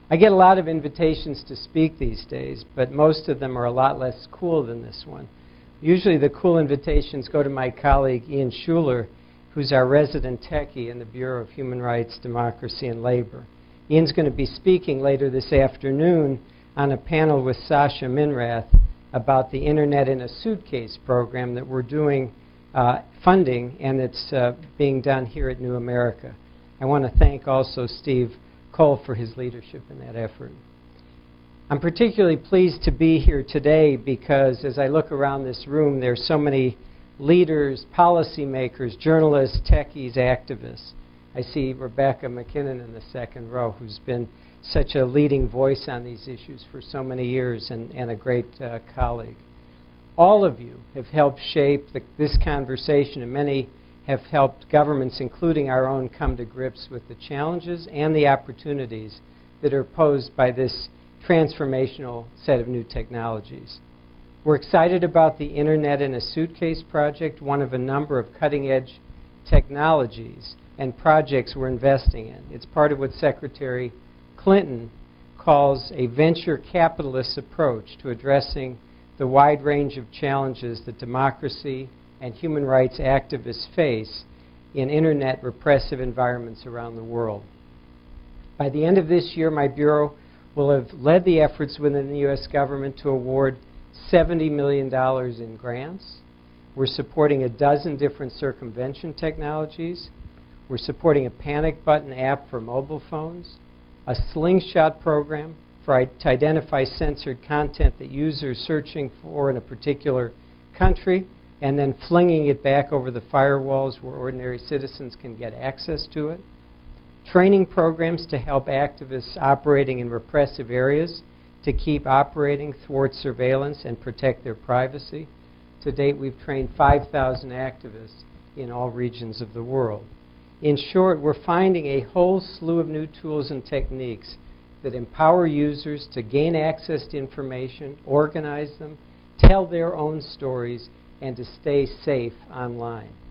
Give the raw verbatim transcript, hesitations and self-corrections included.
I get a lot of invitations to speak these days, but most of them are a lot less cool than this one. Usually the cool invitations go to my colleague Ian Schuler, who's our resident techie in the Bureau of Human Rights, Democracy, and Labor. Ian's going to be speaking later this afternoon on a panel with Sasha Minrath about the Internet in a Suitcase program that we're doing uh, funding, and it's uh, being done here at New America. I want to thank also Steve Cole for his leadership in that effort. I'm particularly pleased to be here today because as I look around this room, there's so many leaders, policymakers, journalists, techies, activists. I see Rebecca McKinnon in the second row, who's been such a leading voice on these issues for so many years and, and a great uh, colleague. All of you have helped shape the, this conversation, and many have helped governments, including our own, come to grips with the challenges and the opportunities that are posed by this transformational set of new technologies. We're excited about the Internet in a Suitcase project, one of a number of cutting-edge technologies and projects we're investing in. It's part of what Secretary Clinton calls a venture capitalist approach to addressing the wide range of challenges that democracy and human rights activists face in Internet repressive environments around the world. By the end of this year, my Bureau will have led the efforts within the U S government to award seventy million dollars in grants. We're supporting a dozen different circumvention technologies. We're supporting a panic button app for mobile phones, a slingshot program for, to identify censored content that users searching for in a particular country and then flinging it back over the firewalls where ordinary citizens can get access to it. Training programs to help activists operating in repressive areas to keep operating, thwart surveillance, and protect their privacy. To date, we've trained five thousand activists in all regions of the world. In short, we're finding a whole slew of new tools and techniques that empower users to gain access to information, organize them, tell their own stories, and to stay safe online.